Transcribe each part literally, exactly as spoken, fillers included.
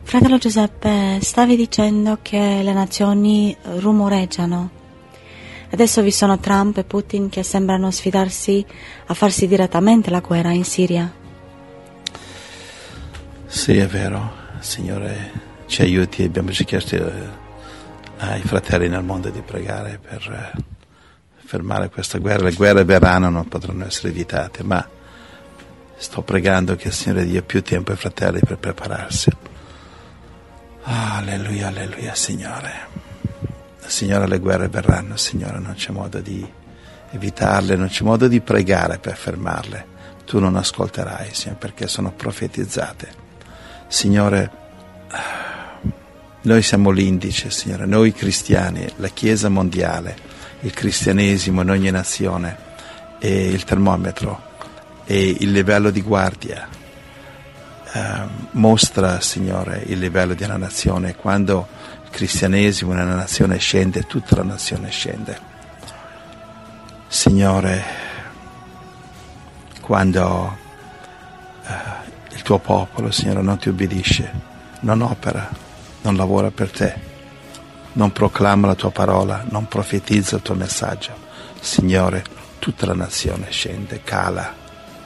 Fratello Giuseppe, stavi dicendo che le nazioni rumoreggiano. Adesso vi sono Trump e Putin che sembrano sfidarsi a farsi direttamente la guerra in Siria. Sì, è vero. Signore, ci aiuti. Abbiamo già chiesto ai fratelli nel mondo di pregare per fermare questa guerra. Le guerre verranno, non potranno essere evitate, ma sto pregando che il Signore dia più tempo ai fratelli per prepararsi. Alleluia, alleluia, Signore. Signore, le guerre verranno, Signore, non c'è modo di evitarle, non c'è modo di pregare per fermarle. Tu non ascolterai, Signore, perché sono profetizzate. Signore, noi siamo l'indice, Signore, noi cristiani, la Chiesa mondiale, il cristianesimo in ogni nazione, e il termometro, e il livello di guardia. Uh, mostra, Signore, il livello di una nazione. Quando il cristianesimo in una nazione scende, tutta la nazione scende. Signore, quando uh, il tuo popolo, Signore, non ti obbedisce, non opera, non lavora per te, non proclama la tua parola, non profetizza il tuo messaggio, Signore, tutta la nazione scende, cala.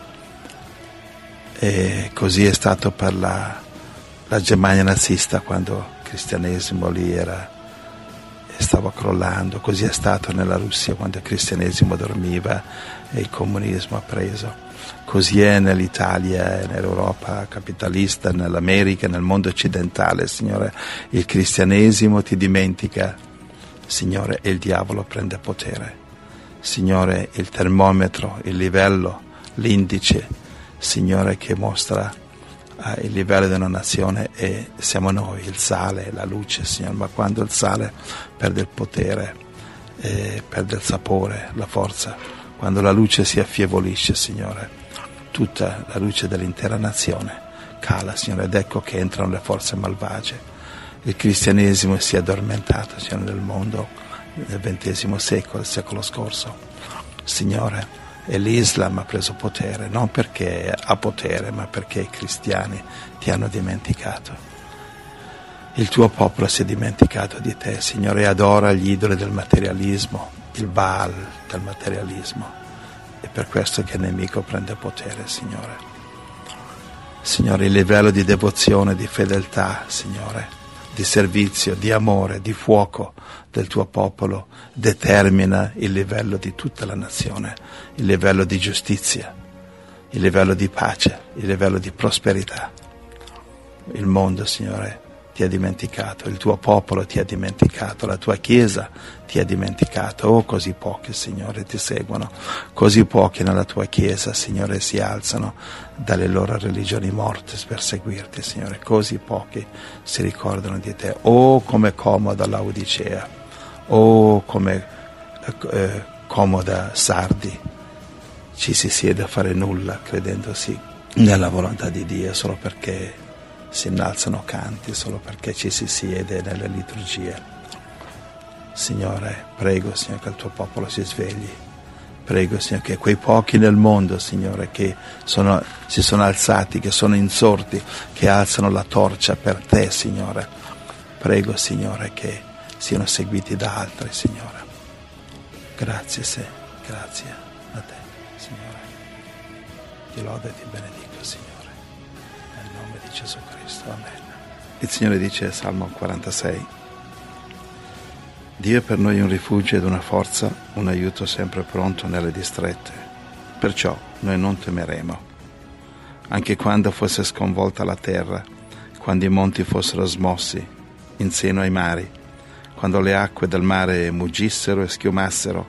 E così è stato per la, la Germania nazista, quando il cristianesimo lì era, stava crollando. Così è stato nella Russia, quando il cristianesimo dormiva e il comunismo ha preso. Così è nell'Italia, nell'Europa capitalista, nell'America, nel mondo occidentale, Signore. Il cristianesimo ti dimentica, Signore, e il diavolo prende potere. Signore, il termometro, il livello, l'indice, Signore, che mostra uh, il livello di una nazione, e siamo noi, il sale, la luce, Signore. Ma quando il sale perde il potere, eh, perde il sapore, la forza, quando la luce si affievolisce, Signore, tutta la luce dell'intera nazione cala, Signore, ed ecco che entrano le forze malvagie. Il cristianesimo si è addormentato, Signore, nel mondo nel ventesimo secolo, il secolo scorso, Signore. E l'Islam ha preso potere, non perché ha potere, ma perché i cristiani ti hanno dimenticato. Il tuo popolo si è dimenticato di te, Signore, e adora gli idoli del materialismo, il Baal del materialismo. È per questo che il nemico prende potere, Signore. Signore, il livello di devozione, di fedeltà, Signore, di servizio, di amore, di fuoco del tuo popolo determina il livello di tutta la nazione, il livello di giustizia, il livello di pace, il livello di prosperità. Il mondo, Signore, ti ha dimenticato, il tuo popolo ti ha dimenticato, la tua Chiesa ti ha dimenticato. Oh, così pochi, Signore, ti seguono, così pochi nella tua Chiesa, Signore, si alzano dalle loro religioni morte per seguirti, Signore, così pochi si ricordano di te. Oh, come comoda Laodicea, oh, come eh, comoda Sardi, ci si siede a fare nulla credendosi nella volontà di Dio, solo perché si innalzano canti, solo perché ci si siede nelle liturgie. Signore, prego, Signore, che il tuo popolo si svegli. Prego, Signore, che quei pochi nel mondo, Signore, che sono, si sono alzati, che sono insorti, che alzano la torcia per te, Signore. Prego, Signore, che siano seguiti da altri, Signore. Grazie, se, grazie a te, Signore. Ti lodo e ti benedico, Signore. Nel nome di Gesù Cristo, amen. Il Signore dice, Salmo quarantasei, Dio è per noi un rifugio ed una forza, un aiuto sempre pronto nelle distrette. Perciò noi non temeremo. Anche quando fosse sconvolta la terra, quando i monti fossero smossi in seno ai mari, quando le acque del mare muggissero e schiumassero,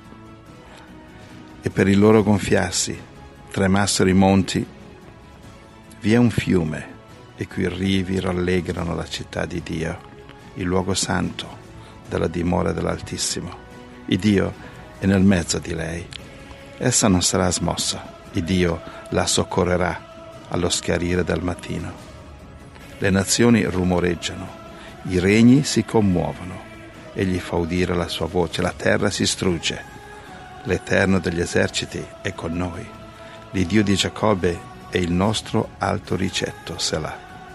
e per il loro gonfiarsi tremassero i monti, vi è un fiume i cui rivi rallegrano la città di Dio, il luogo santo della dimora dell'Altissimo. Il Dio è nel mezzo di lei. Essa non sarà smossa. Il Dio la soccorrerà allo schiarire del mattino. Le nazioni rumoreggiano, i regni si commuovono. Egli fa udire la sua voce, la terra si strugge. L'Eterno degli eserciti è con noi. L'Iddio di Giacobbe è il nostro alto ricetto, Selah.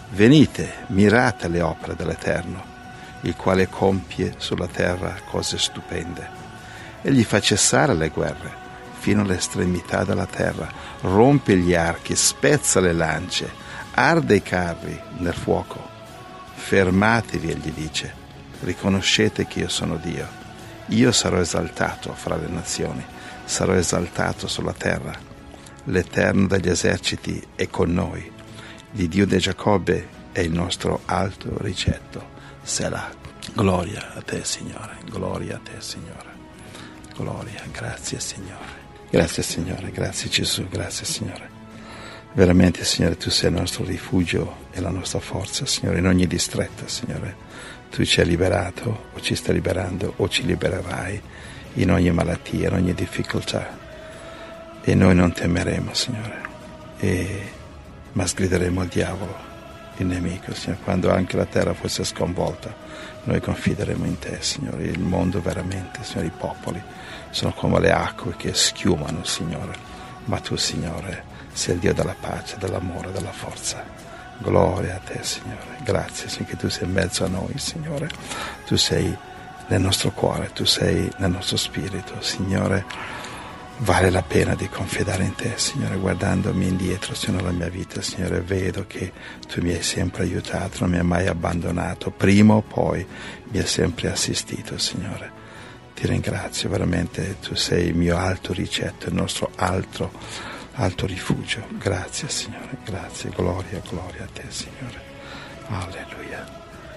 Venite, mirate le opere dell'Eterno, il quale compie sulla terra cose stupende. Egli fa cessare le guerre fino all'estremità della terra, rompe gli archi, spezza le lance, arde i carri nel fuoco. Fermatevi, egli dice, riconoscete che io sono Dio. Io sarò esaltato fra le nazioni, sarò esaltato sulla terra. L'Eterno degli eserciti è con noi, l'Iddio di Giacobbe è il nostro alto ricetto. Selah. Gloria a te, Signore, gloria a te, Signore, gloria, grazie, Signore, grazie, Signore, grazie Gesù, grazie, Signore. Veramente, Signore, tu sei il nostro rifugio e la nostra forza, Signore, in ogni distretta, Signore. Tu ci hai liberato, o ci stai liberando, o ci libererai in ogni malattia, in ogni difficoltà. E noi non temeremo, Signore, e, ma sgrideremo al diavolo, il nemico, Signore. Quando anche la terra fosse sconvolta, noi confideremo in te, Signore. Il mondo veramente, Signore, i popoli sono come le acque che schiumano, Signore. Ma tu, Signore, sei il Dio della pace, dell'amore, della forza. Gloria a te, Signore. Grazie, Signore, che tu sei in mezzo a noi, Signore. Tu sei nel nostro cuore, tu sei nel nostro spirito, Signore. Vale la pena di confidare in te, Signore, guardandomi indietro, Signore, nella mia vita, Signore, vedo che tu mi hai sempre aiutato, non mi hai mai abbandonato, prima o poi mi hai sempre assistito, Signore. Ti ringrazio, veramente, tu sei il mio alto ricetto, il nostro alto, alto rifugio. Grazie, Signore, grazie, gloria, gloria a te, Signore. Alleluia,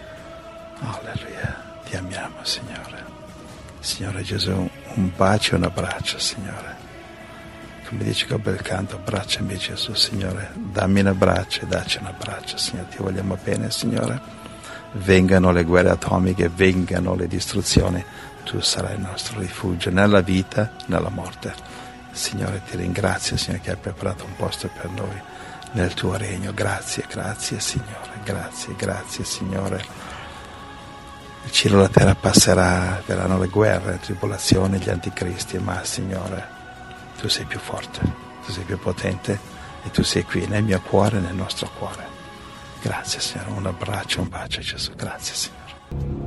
alleluia, ti amiamo, Signore. Signore Gesù, un bacio e un abbraccio, Signore. Come dice quel bel canto, abbracciami Gesù, Signore. Dammi un abbraccio e dacci un abbraccio, Signore. Ti vogliamo bene, Signore. Vengano le guerre atomiche, vengano le distruzioni. Tu sarai il nostro rifugio nella vita, nella morte. Signore, ti ringrazio, Signore, che hai preparato un posto per noi nel tuo regno. Grazie, grazie, Signore. Grazie, grazie, Signore. Il cielo e la terra passerà, verranno le guerre, le tribolazioni, gli anticristi, ma, Signore, tu sei più forte, tu sei più potente e tu sei qui nel mio cuore e nel nostro cuore. Grazie, Signore, un abbraccio, un bacio, Gesù, grazie, Signore.